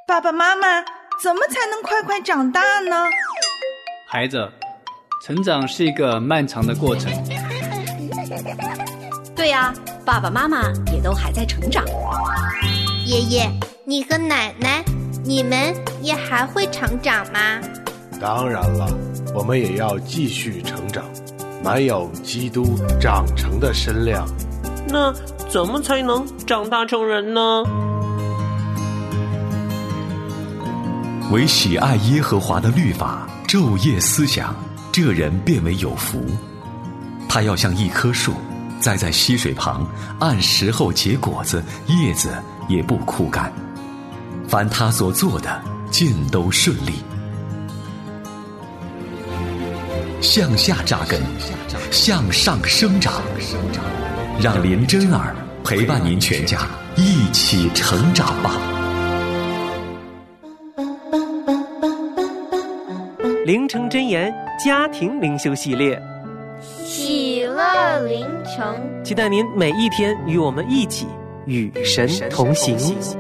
爸爸妈妈，怎么才能快快长大呢？ 孩子，成长是一个漫长的过程。 对呀，爸爸妈妈也都还在成长。 爷爷，你和奶奶，你们也还会成长吗？ 当然了，我们也要继续成长，满有基督长成的身量。 那怎么才能长大成人呢？ 唯喜爱耶和华的律法，昼夜思想，这人便为有福。他要像一棵树，栽在溪水旁，按时候结果子，叶子也不枯干。凡他所做的，尽都顺利。向下扎根，向上生长，让林真儿陪伴您全家一起成长吧。 灵城真言家庭灵修系列， 喜乐灵城， 期待您每一天与我们一起与神同行。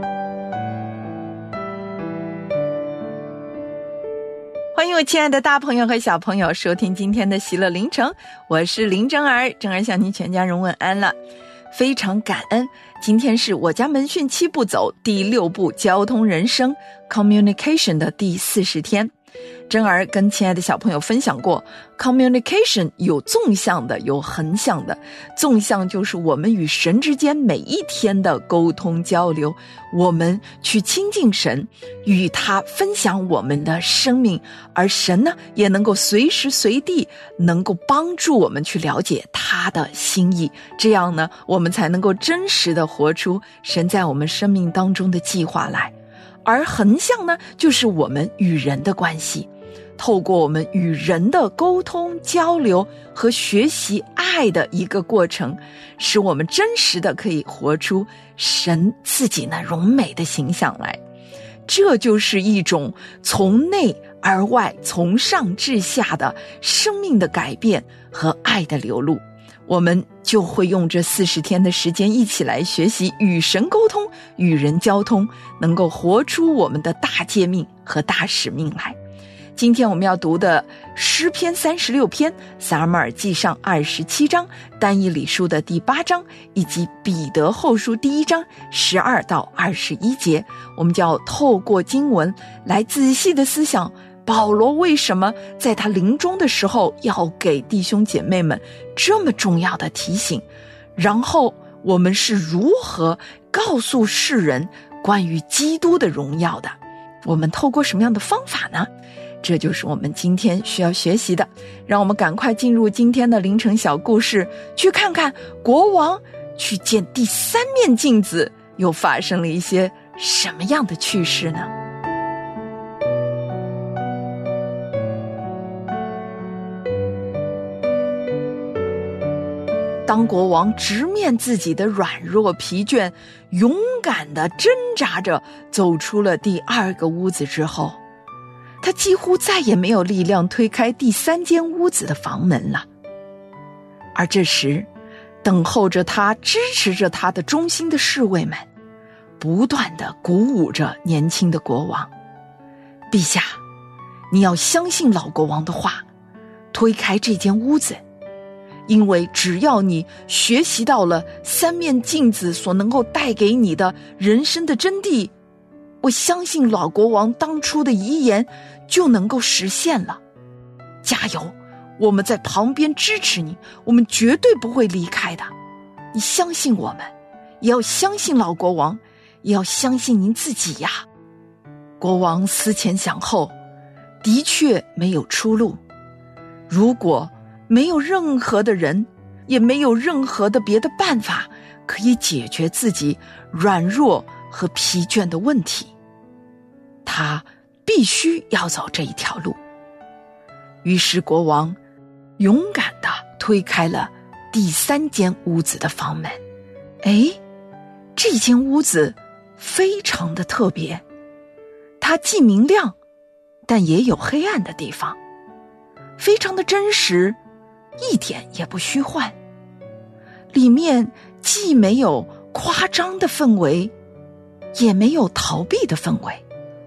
欢迎我亲爱的大朋友和小朋友收听今天的喜乐灵城，我是林真儿，真儿向您全家人问安了。非常感恩，今天是我家门训7步走第6步交通人生 Communication 的第40天。真儿跟亲爱的小朋友分享过 Communication 有纵向的，有横向的。纵向就是我们与神之间每一天的沟通交流，我们去亲近神，与他分享我们的生命，而神呢也能够随时随地能够帮助我们去了解他的心意，这样呢我们才能够真实的活出神在我们生命当中的计划来。而横向呢，就是我们与人的关系，透过我们与人的沟通交流和学习爱的一个过程，使我们真实的可以活出神自己那荣美的形象来。这就是一种从内而外，从上至下的生命的改变和爱的流露。我们就会用这40天的时间一起来学习与神沟通，与人交通，能够活出我们的大诫命和大使命来。今天我们要读的诗篇36篇，撒母耳记上27章，但以理书的第8章，以及彼得后书第1章12到21节，我们就要透过经文来仔细的思想保罗为什么在他临终的时候要给弟兄姐妹们这么重要的提醒，然后我们是如何告诉世人关于基督的荣耀的，我们透过什么样的方法呢？这就是我们今天需要学习的。让我们赶快进入今天的凌晨小故事，去看看国王去见第3面镜子又发生了一些什么样的趣事呢？当国王直面自己的软弱疲倦，勇敢地挣扎着走出了第2个屋子之后，他几乎再也没有力量推开第3间屋子的房门了。而这时，等候着他、支持着他的忠心的侍卫们，不断地鼓舞着年轻的国王：陛下，你要相信老国王的话，推开这间屋子，因为只要你学习到了3面镜子所能够带给你的人生的真谛，我相信老国王当初的遗言就能够实现了。加油，我们在旁边支持你，我们绝对不会离开的。你相信我们，也要相信老国王，也要相信您自己呀。国王思前想后，的确没有出路。如果没有任何的人，也没有任何的别的办法可以解决自己软弱和疲倦的问题，他必须要走这一条路。于是国王勇敢地推开了第3间屋子的房门。这间屋子非常的特别，它既明亮，但也有黑暗的地方，非常的真实，一点也不虚幻。里面既没有夸张的氛围，也没有逃避的氛围，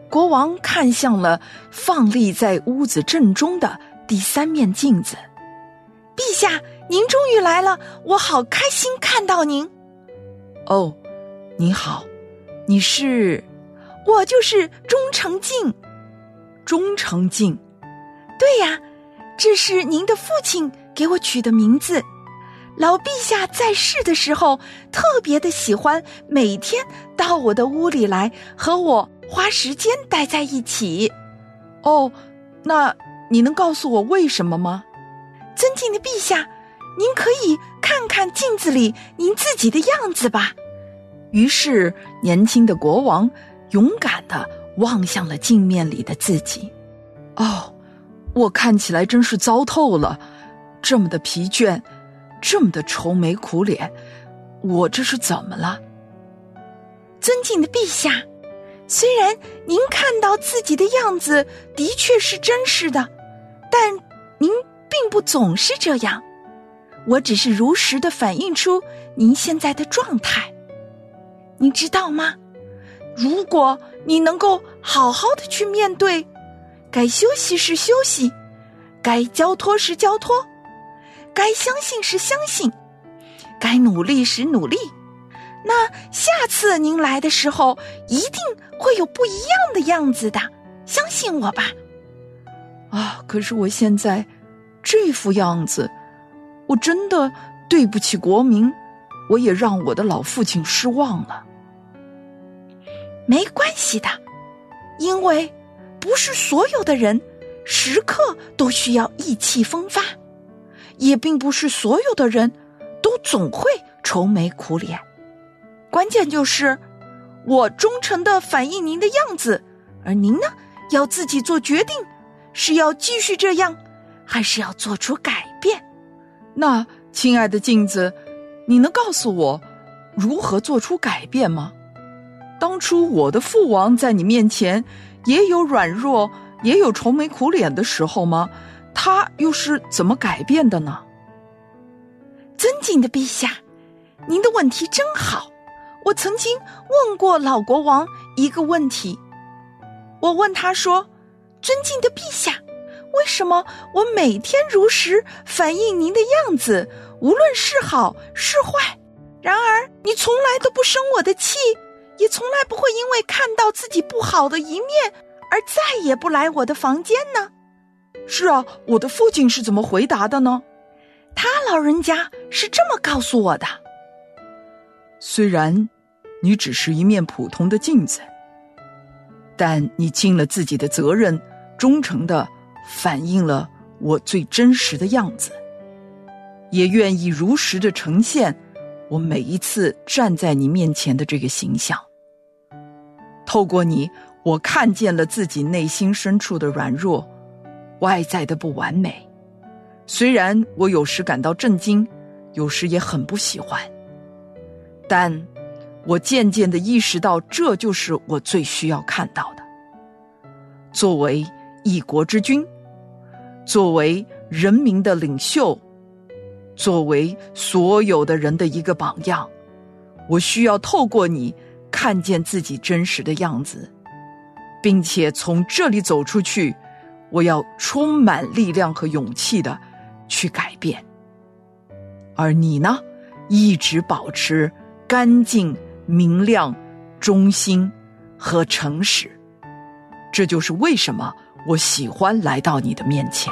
国王看向了放立在屋子正中的第3面镜子。陛下，您终于来了，我好开心看到您。哦，你好，你是？我就是忠诚镜。忠诚镜？对呀，这是您的父亲给我取的名字。老陛下在世的时候，特别的喜欢每天到我的屋里来和我花时间待在一起。哦，那你能告诉我为什么吗？尊敬的陛下，您可以看看镜子里您自己的样子吧。于是年轻的国王勇敢地望向了镜面里的自己。哦，我看起来真是糟透了，这么的疲倦，这么的愁眉苦脸，我这是怎么了？尊敬的陛下，虽然您看到自己的样子的确是真实的，但您并不总是这样。我只是如实地反映出您现在的状态。你知道吗？如果你能够好好的去面对，该休息时休息，该交托时交托，该相信时相信，该努力时努力，那下次您来的时候一定会有不一样的样子的，相信我吧。啊，可是我现在这副样子，我真的对不起国民，我也让我的老父亲失望了。没关系的，因为不是所有的人时刻都需要意气风发，也并不是所有的人都总会愁眉苦脸。关键就是我忠诚地反映您的样子，而您呢，要自己做决定，是要继续这样，还是要做出改变。那亲爱的镜子，你能告诉我如何做出改变吗？当初我的父王在你面前也有软弱，也有愁眉苦脸的时候吗？他又是怎么改变的呢？尊敬的陛下，您的问题真好。我曾经问过老国王一个问题，我问他说，尊敬的陛下，为什么我每天如实反映您的样子，无论是好是坏，然而你从来都不生我的气，也从来不会因为看到自己不好的一面而再也不来我的房间呢？是啊，我的父亲是怎么回答的呢？他老人家是这么告诉我的。虽然你只是一面普通的镜子，但你尽了自己的责任，忠诚地反映了我最真实的样子，也愿意如实地呈现我每一次站在你面前的这个形象。透过你，我看见了自己内心深处的软弱，外在的不完美。虽然我有时感到震惊，有时也很不喜欢，但我渐渐地意识到，这就是我最需要看到的。作为一国之君，作为人民的领袖，作为所有的人的一个榜样，我需要透过你看见自己真实的样子，并且从这里走出去，我要充满力量和勇气的去改变。而你呢，一直保持干净、明亮、忠心和诚实。这就是为什么我喜欢来到你的面前。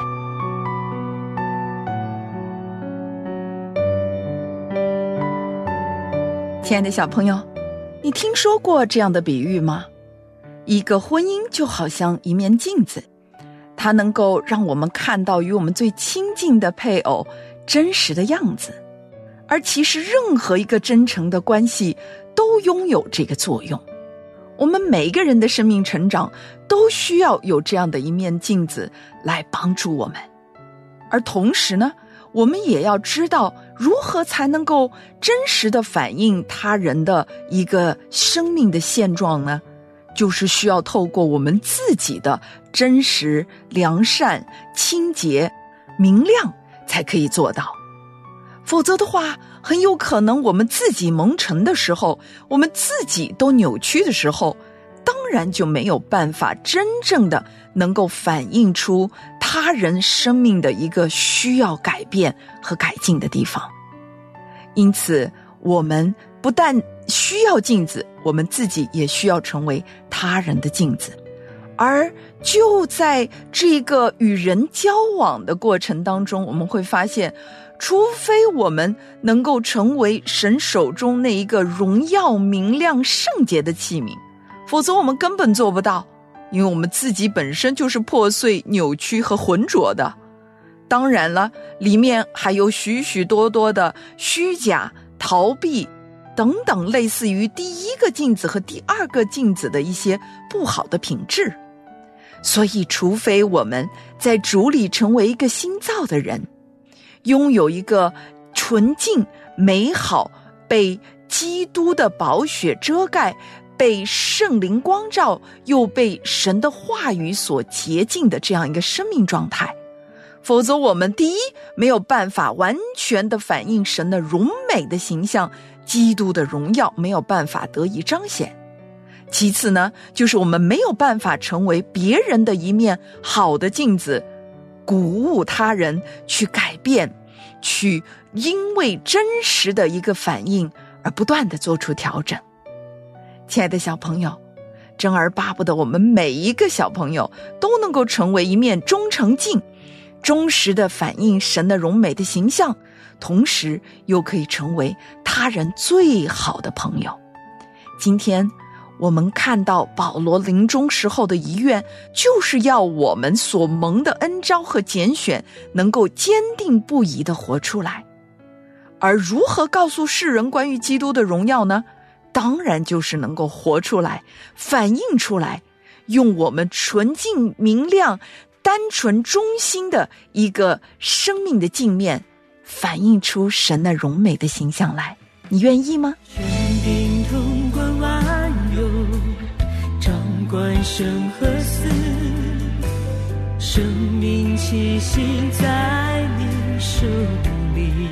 亲爱的小朋友，你听说过这样的比喻吗？一个婚姻就好像一面镜子，它能够让我们看到与我们最亲近的配偶真实的样子。而其实任何一个真诚的关系都拥有这个作用。我们每一个人的生命成长都需要有这样的一面镜子来帮助我们。而同时呢，我们也要知道如何才能够真实的反映他人的一个生命的现状呢？就是需要透过我们自己的真实、良善、清洁、明亮才可以做到。否则的话，很有可能我们自己蒙尘的时候，我们自己都扭曲的时候，当然就没有办法真正的能够反映出他人生命的一个需要改变和改进的地方。因此，我们不但需要镜子，我们自己也需要成为他人的镜子。而就在这个与人交往的过程当中，我们会发现，除非我们能够成为神手中那一个荣耀明亮圣洁的器皿，否则我们根本做不到，因为我们自己本身就是破碎、扭曲和浑浊的。当然了，里面还有许许多多的虚假、逃避等等，类似于第一个镜子和第二个镜子的一些不好的品质。所以除非我们在主里成为一个新造的人，拥有一个纯净、美好、被基督的宝血遮盖、被圣灵光照，又被神的话语所洁净的这样一个生命状态，否则我们第一没有办法完全的反映神的荣美的形象，基督的荣耀没有办法得以彰显。其次呢，就是我们没有办法成为别人的一面好的镜子，鼓舞他人去改变，去因为真实的一个反应而不断地做出调整。亲爱的小朋友，真儿巴不得我们每一个小朋友都能够成为一面忠诚镜，忠实地反映神的荣美的形象，同时又可以成为他人最好的朋友。今天我们看到保罗临终时候的遗愿，就是要我们所蒙的恩召和拣选能够坚定不移地活出来。而如何告诉世人关于基督的荣耀呢？当然就是能够活出来，反映出来，用我们纯净明亮、单纯忠心的一个生命的镜面，反映出神的荣美的形象来。你愿意吗？ 权柄统管万有，掌管生和死，生命气息在你手里，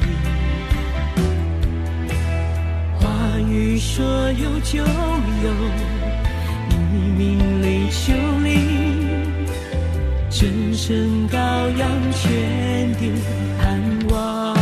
话语说有就有，你命令就灵，真神羔羊全地盼望。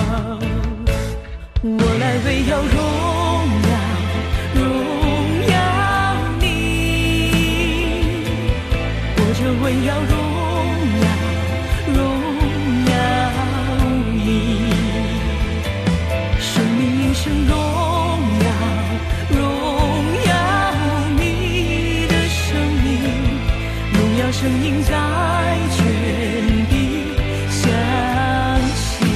我来为要荣耀荣耀你，我这为要荣耀荣耀你，生命一生荣耀荣耀你的生命，荣耀声音在全地响起。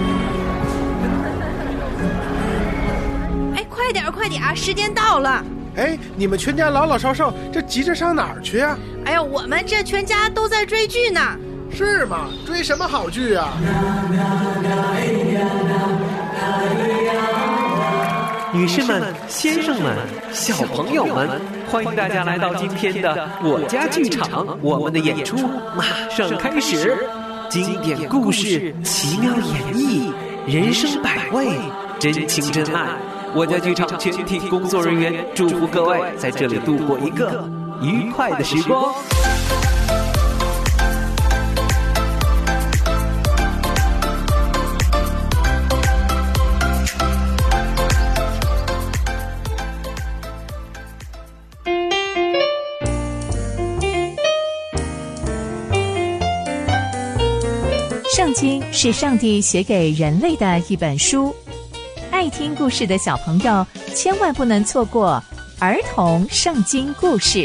快点，时间到了。 哎，你们全家老老少少，这急着上哪儿去啊？ 哎呀，我们这全家都在追剧呢。 是吗？追什么好剧啊？ 女士们、先生们、小朋友们，欢迎大家来到今天的我家剧场，我们的演出马上开始。经典故事，奇妙演绎，人生百味，真情真爱。我家剧场全体工作人员祝福各位在这里度过一个愉快的时光。 圣经是上帝写给人类的一本书，爱听故事的小朋友千万不能错过儿童圣经故事。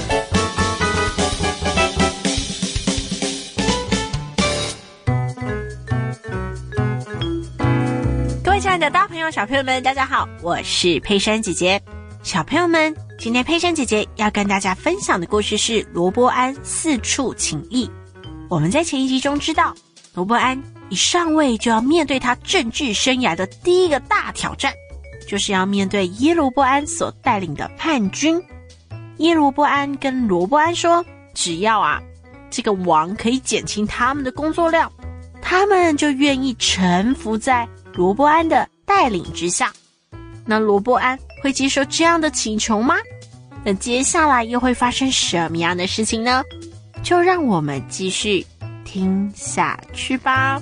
各位亲爱的大朋友小朋友们，大家好，我是佩珊姐姐。小朋友们，今天佩珊姐姐要跟大家分享的故事是罗波安四处请益。我们在前一集中知道，罗波安一上位就要面对他政治生涯的第一个大挑战，就是要面对耶罗波安所带领的叛军。耶罗波安跟罗波安说，只要这个王可以减轻他们的工作量，他们就愿意臣服在罗波安的带领之下。那罗波安会接受这样的请求吗？那接下来又会发生什么样的事情呢？就让我们继续听下去吧。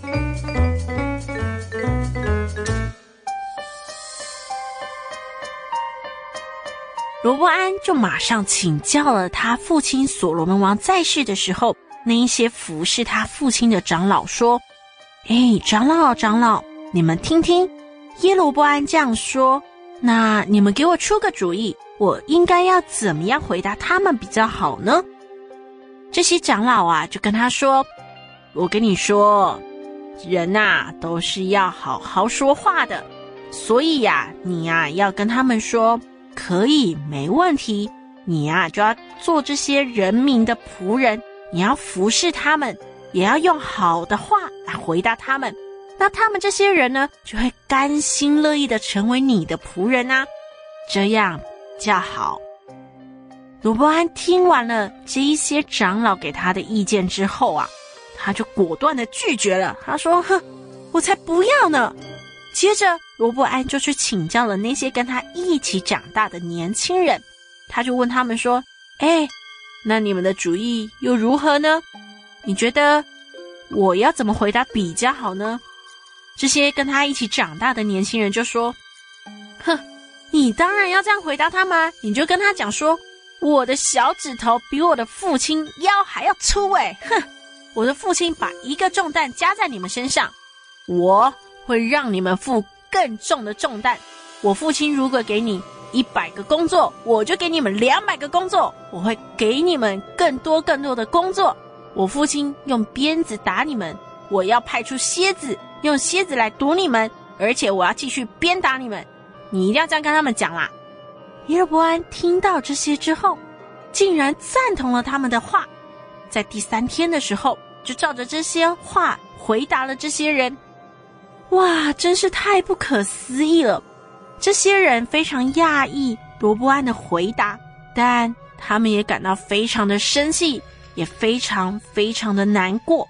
罗波安就马上请教了他父亲所罗门王在世的时候，那一些服侍他父亲的长老说，长老，你们听听，耶罗波安这样说，那你们给我出个主意，我应该要怎么样回答他们比较好呢？这些长老就跟他说，我跟你说，人都是要好好说话的，所以你要跟他们说，可以，没问题，你就要做这些人民的仆人，你要服侍他们，也要用好的话来回答他们，那他们这些人呢，就会甘心乐意的成为你的仆人这样比较好。罗波安听完了这一些长老给他的意见之后他就果断的拒绝了。他说，我才不要呢。接着罗波安就去请教了那些跟他一起长大的年轻人，他就问他们说，那你们的主意又如何呢？你觉得我要怎么回答比较好呢？这些跟他一起长大的年轻人就说，你当然要这样回答他们，你就跟他讲说，我的小指头比我的父亲腰还要粗我的父亲把一个重担加在你们身上，我会让你们负更重的重担。我父亲如果给你100个工作，我就给你们200个工作，我会给你们更多的工作。我父亲用鞭子打你们，我要派出蝎子，用蝎子来毒你们，而且我要继续鞭打你们。你一定要这样跟他们讲啦。耶罗波安听到这些之后，竟然赞同了他们的话，在第3天的时候，就照着这些话回答了这些人。哇，真是太不可思议了！这些人非常讶异罗波安的回答，但他们也感到非常的生气，也非常的难过。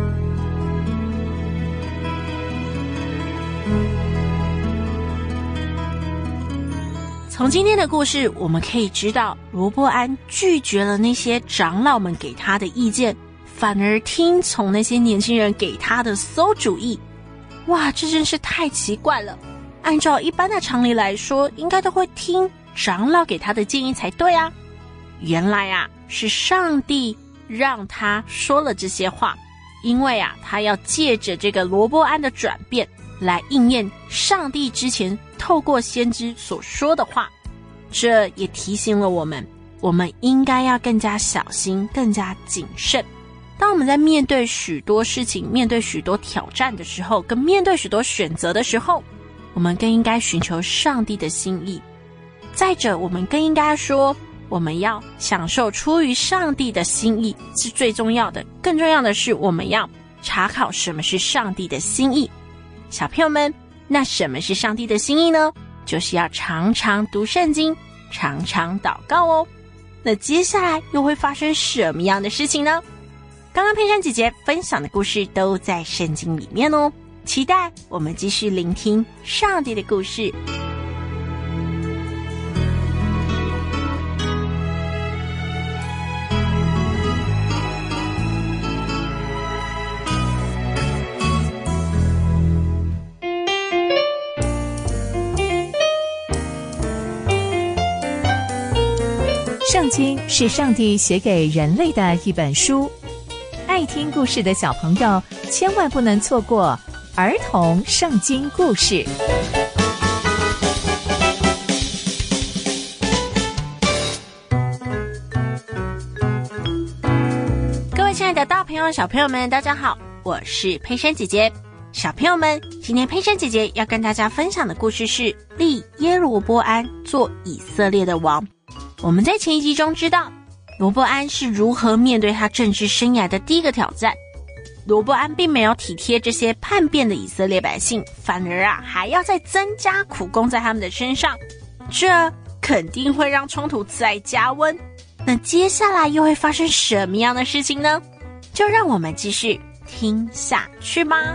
从今天的故事，我们可以知道，罗波安拒绝了那些长老们给他的意见，反而听从那些年轻人给他的馊主意。哇，这真是太奇怪了！按照一般的常理来说，应该都会听长老给他的建议才对原来是上帝让他说了这些话，因为他要借着这个罗波安的转变来应验上帝之前透过先知所说的话。这也提醒了我们应该要更加小心，更加谨慎。当我们在面对许多事情，面对许多挑战的时候，跟面对许多选择的时候，我们更应该寻求上帝的心意。 再者，我们更应该说，我们要享受出于上帝的心意是最重要的，更重要的是我们要查考什么是上帝的心意。小朋友们，那什么是上帝的心意呢？就是要常常读圣经，常常祷告哦。那接下来又会发生什么样的事情呢？刚刚佩珊姐姐分享的故事都在圣经里面哦，期待我们继续聆听上帝的故事。 圣经是上帝写给人类的一本书，爱听故事的小朋友千万不能错过儿童圣经故事。 各位亲爱的大朋友小朋友们，大家好，我是佩珊姐姐。小朋友们，今天佩珊姐姐要跟大家分享的故事是立耶罗波安做以色列的王。我们在前一集中知道罗波安是如何面对他政治生涯的第一个挑战。罗波安并没有体贴这些叛变的以色列百姓，反而还要再增加苦功在他们的身上，这肯定会让冲突再加温。那接下来又会发生什么样的事情呢？就让我们继续听下去吧。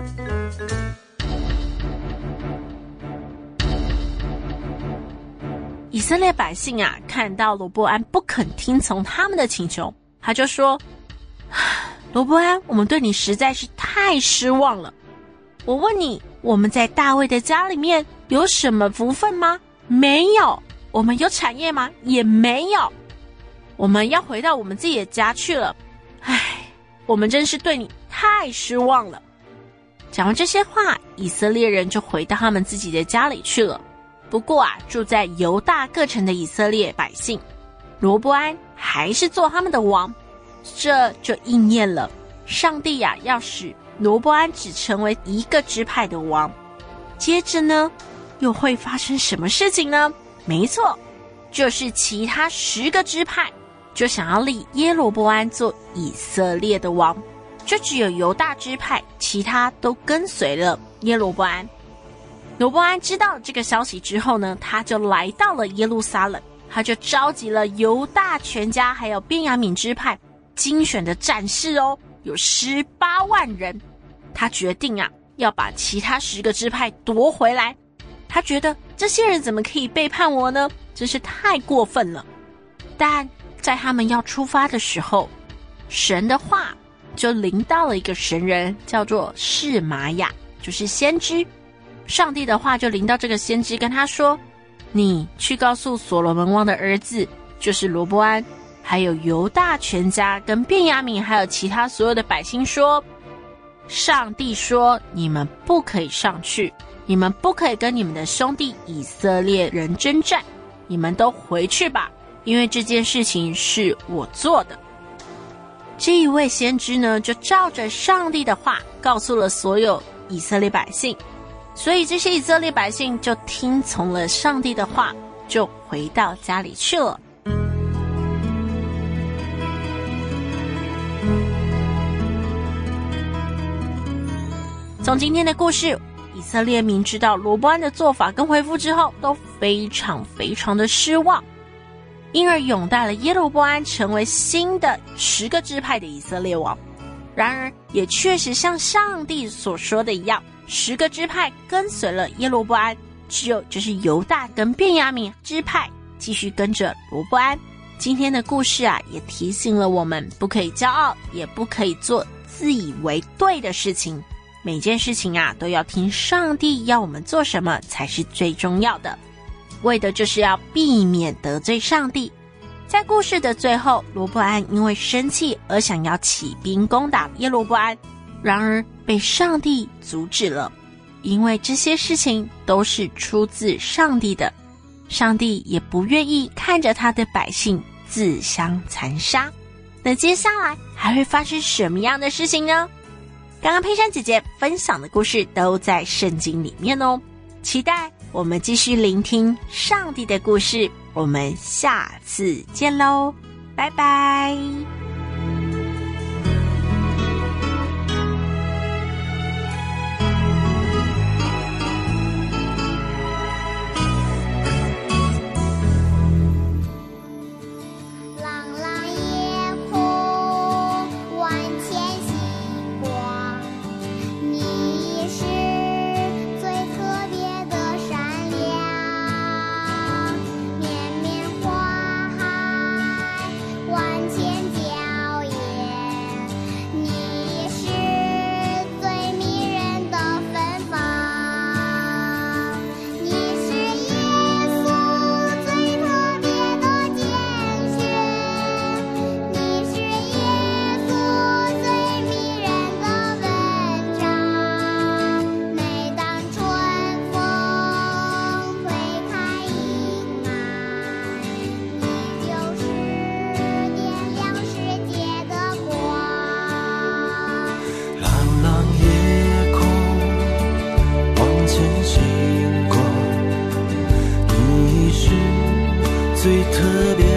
以色列百姓看到罗波安不肯听从他们的请求，他就说，罗波安，我们对你实在是太失望了。我问你，我们在大卫的家里面有什么福分吗？没有。我们有产业吗？也没有。我们要回到我们自己的家去了。我们真是对你太失望了。讲完这些话，以色列人就回到他们自己的家里去了。不过住在犹大各城的以色列百姓，罗波安还是做他们的王，这就应验了上帝要使罗波安只成为一个支派的王。接着呢，又会发生什么事情呢？没错，就是其他10个支派就想要立耶罗波安做以色列的王，就只有犹大支派，其他都跟随了耶罗波安。罗波安知道这个消息之后呢，他就来到了耶路撒冷，他就召集了犹大全家还有便雅悯支派精选的战士有18万人。他决定要把其他10个支派夺回来。他觉得这些人怎么可以背叛我呢？真是太过分了。但在他们要出发的时候，神的话就临到了一个神人，叫做示玛雅，就是先知。上帝的话就临到这个先知，跟他说，你去告诉所罗门王的儿子，就是罗波安，还有犹大全家跟便雅悯还有其他所有的百姓说，上帝说你们不可以上去，你们不可以跟你们的兄弟以色列人征战，你们都回去吧，因为这件事情是我做的。这一位先知呢，就照着上帝的话告诉了所有以色列百姓，所以这些以色列百姓就听从了上帝的话，就回到家里去了。从今天的故事，以色列民知道罗波安的做法跟回复之后，都非常非常的失望，因而拥戴了耶罗波安成为新的10个支派的以色列王。然而也确实像上帝所说的一样，10个支派跟随了耶罗波安，只有就是犹大跟便雅悯支派继续跟着罗波安。今天的故事也提醒了我们，不可以骄傲，也不可以做自以为对的事情。每件事情都要听上帝要我们做什么才是最重要的，为的就是要避免得罪上帝。在故事的最后，罗波安因为生气而想要起兵攻打耶罗波安，然而被上帝阻止了，因为这些事情都是出自上帝的，上帝也不愿意看着他的百姓自相残杀。那接下来还会发生什么样的事情呢？刚刚佩珊姐姐分享的故事都在圣经里面期待我们继续聆听上帝的故事，我们下次见喽，拜拜。 最特别